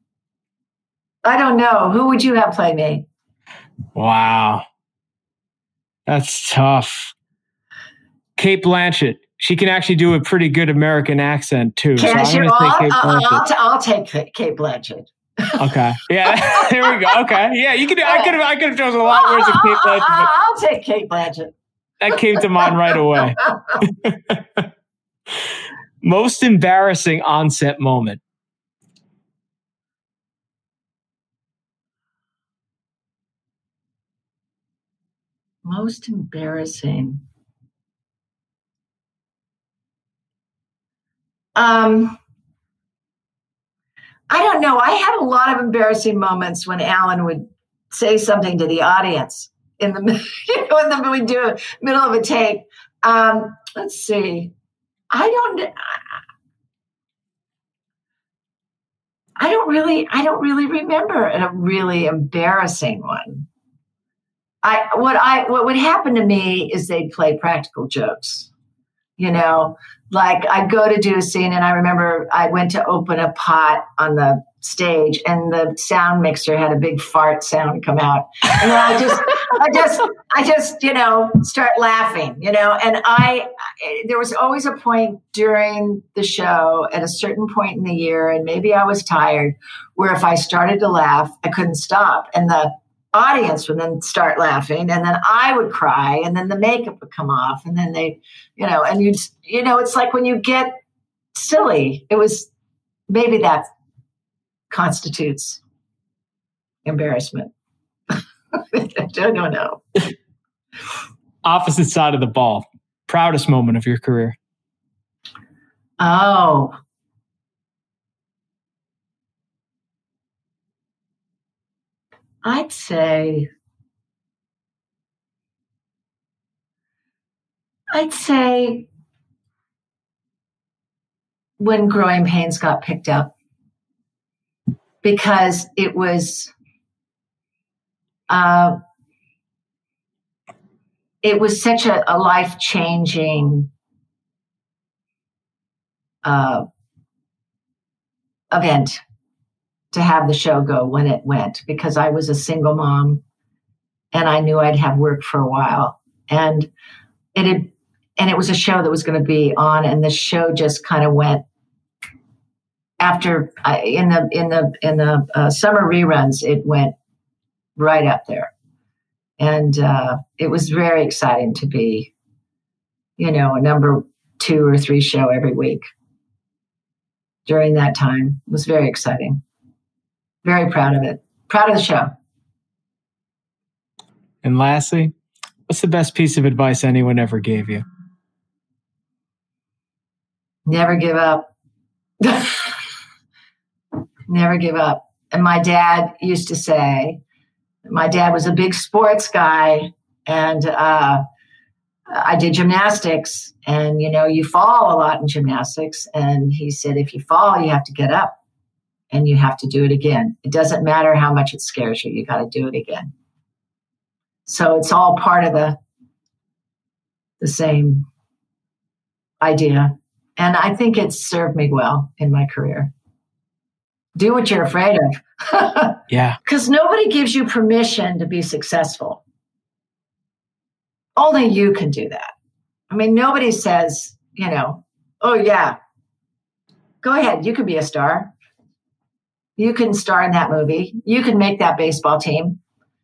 I don't know. Who would you have play me? Wow. That's tough. Kate Blanchett. She can actually do a pretty good American accent too. Can so she? I'm Well, gonna say Kate I'll, Blanchett. I'll, t- I'll take Kate Blanchett. Okay. Yeah. Here we go. Okay. Yeah. You could. I could have. I could have chosen a lot worse than Kate Blanchett. But I'll take Kate Blanchett. that came to mind right away. Most embarrassing on-set moment. Most embarrassing. Um, I don't know. I had a lot of embarrassing moments when Alan would say something to the audience in the you know, in the we do a middle of a take. Um, let's see. I don't. I don't really. I don't really remember a really embarrassing one. I what I what would happen to me is they'd play practical jokes. You know, like I'd go to do a scene, and I remember I went to open a pot on the stage, and the sound mixer had a big fart sound come out, and then I just, I just, I just, you know, start laughing, you know, and I, there was always a point during the show at a certain point in the year, and maybe I was tired, where if I started to laugh, I couldn't stop, and the audience would then start laughing, and then I would cry, and then the makeup would come off, and then they, you know, and you, you know, it's like when you get silly, it was maybe that constitutes embarrassment. I don't know. Opposite side of the ball. proudest moment of your career? Oh, I'd say, I'd say when Growing Pains got picked up, because it was, uh, it was such a, a life-changing uh, event to have the show go when it went, because I was a single mom and I knew I'd have work for a while. And it had, and it was a show that was going to be on, and the show just kind of went after I, in the, in the, in the uh, summer reruns, it went right up there. And uh, it was very exciting to be, you know, a number two or three show every week during that time. It was very exciting. Very proud of it. Proud of the show. And lastly, what's the best piece of advice anyone ever gave you? Never give up. Never give up. And my dad used to say, my dad was a big sports guy, and uh, I did gymnastics, and, you know, you fall a lot in gymnastics. And he said, if you fall, you have to get up and you have to do it again. It doesn't matter how much it scares you. You got to do it again. So it's all part of the, the same idea. And I think it's served me well in my career. Do what you're afraid of. Yeah. Because nobody gives you permission to be successful. Only you can do that. I mean, nobody says, you know, oh, yeah, go ahead. You could be a star. You can star in that movie. You can make that baseball team.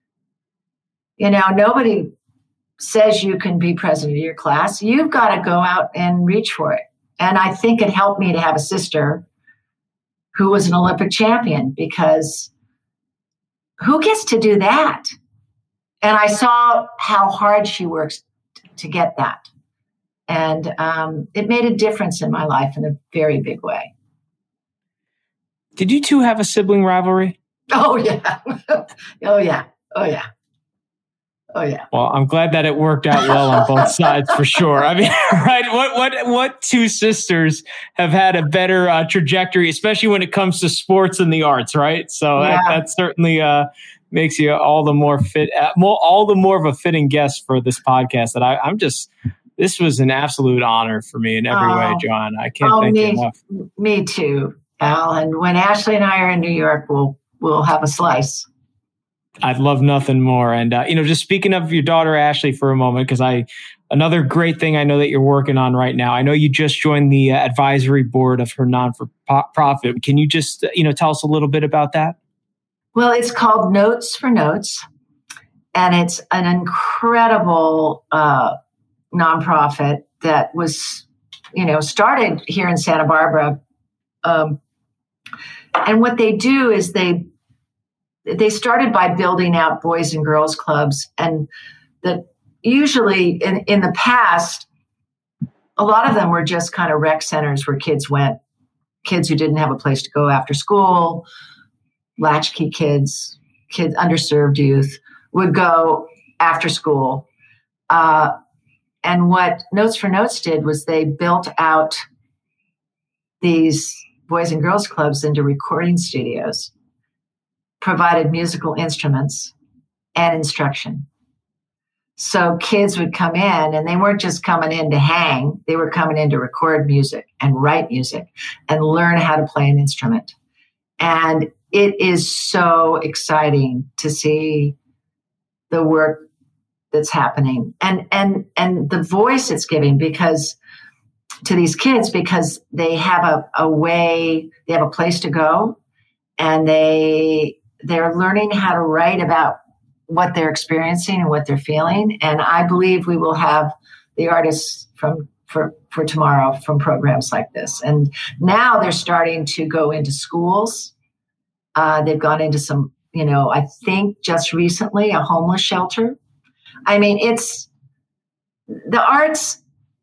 You know, nobody says you can be president of your class. You've got to go out and reach for it. And I think it helped me to have a sister who was an Olympic champion, because who gets to do that? And I saw how hard she works t- to get that. And um, it made a difference in my life in a very big way. Did you two have a sibling rivalry? Oh, yeah. oh, yeah. Oh, yeah. Oh, yeah. Well, I'm glad that it worked out well on both sides for sure. I mean, right? What what what two sisters have had a better uh, trajectory, especially when it comes to sports and the arts, right? So Yeah. that, that certainly uh, makes you all the more fit, uh, more, all the more of a fitting guest for this podcast. That I, I'm just, this was an absolute honor for me in every Oh. way, John. I can't Oh, thank me, you enough. me too, Al. And when Ashley and I are in New York, we'll we'll have a slice. I'd love nothing more. And, uh, you know, just speaking of your daughter, Ashley, for a moment, because I, another great thing I know that you're working on right now. I know you just joined the uh, advisory board of her non-for-profit. Can you just, uh, you know, tell us a little bit about that? Well, it's called Notes for Notes, and it's an incredible uh, nonprofit that was, you know, started here in Santa Barbara. Um, and what they do is they They started by building out boys and girls clubs, and that usually in, in the past, a lot of them were just kind of rec centers where kids went, kids who didn't have a place to go after school, latchkey kids, kids, underserved youth would go after school. Uh, and what Notes for Notes did was they built out these boys and girls clubs into recording studios, provided musical instruments and instruction. So kids would come in, and they weren't just coming in to hang. They were coming in to record music and write music and learn how to play an instrument. And it is so exciting to see the work that's happening and, and, and the voice it's giving because to these kids, because they have a, a way, they have a place to go, and they, they're learning how to write about what they're experiencing and what they're feeling. And I believe we will have the artists from for, for tomorrow from programs like this. And now they're starting to go into schools. Uh, they've gone into some, you know, I think just recently a homeless shelter. I mean, it's the arts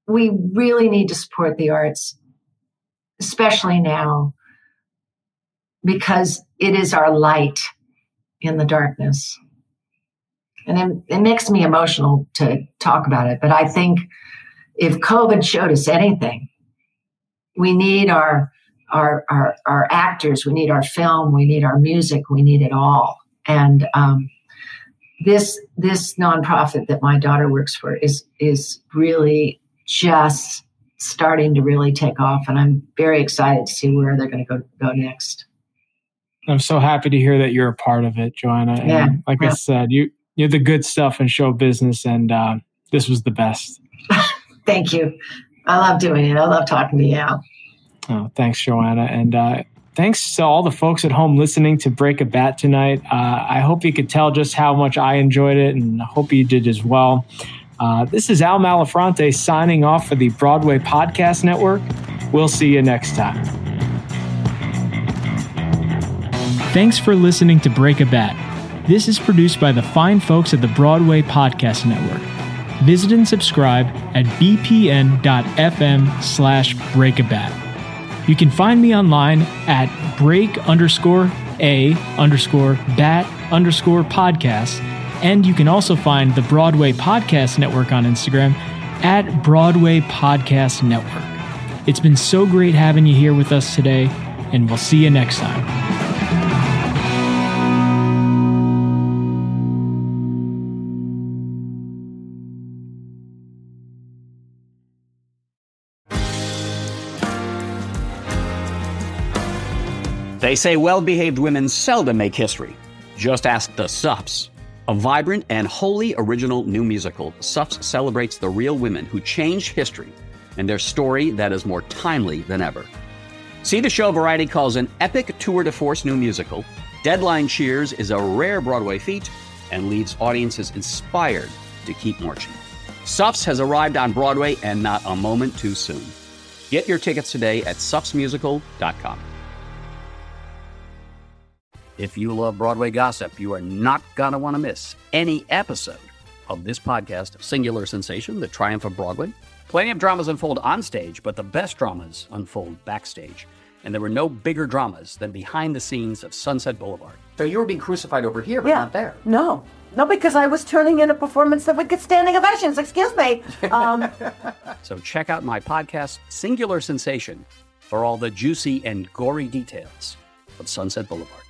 we really need to support the arts, especially now, because it is our light in the darkness. And it, it makes me emotional to talk about it. But I think if COVID showed us anything, we need our, our, our, our actors, we need our film, we need our music, we need it all. And um, this, this nonprofit that my daughter works for is, is really just starting to really take off. And I'm very excited to see where they're going to go, go next. I'm so happy to hear that you're a part of it, Joanna. And yeah, like yeah. I said, you, you're the good stuff in show business, and uh, this was the best. Thank you. I love doing it. I love talking to you, Al. Oh, thanks, Joanna. And uh, thanks to all the folks at home listening to Break a Bat tonight. Uh, I hope you could tell just how much I enjoyed it, and I hope you did as well. Uh, this is Al Malafronte signing off for the Broadway Podcast Network. We'll see you next time. Thanks for listening to Break a Bat. This is produced by the fine folks at the Broadway Podcast Network. Visit and subscribe at bpn.fm slash breakabat. You can find me online at break underscore a underscore bat underscore podcast. And you can also find the Broadway Podcast Network on Instagram at Broadway Podcast Network. It's been so great having you here with us today, and we'll see you next time. They say well-behaved women seldom make history. Just ask the Sups. A vibrant and wholly original new musical, Sups celebrates the real women who changed history and their story that is more timely than ever. See the show Variety calls an epic tour de force new musical. Deadline cheers is a rare Broadway feat and leaves audiences inspired to keep marching. Sups has arrived on Broadway, and not a moment too soon. Get your tickets today at sups musical dot com. If you love Broadway gossip, you are not going to want to miss any episode of this podcast of Singular Sensation, The Triumph of Broadway. Plenty of dramas unfold on stage, but the best dramas unfold backstage. And there were no bigger dramas than behind the scenes of Sunset Boulevard. So you were being crucified over here, but yeah. not there. No. No, because I was turning in a performance that would get standing ovations. Excuse me. Um, so check out my podcast, Singular Sensation, for all the juicy and gory details of Sunset Boulevard.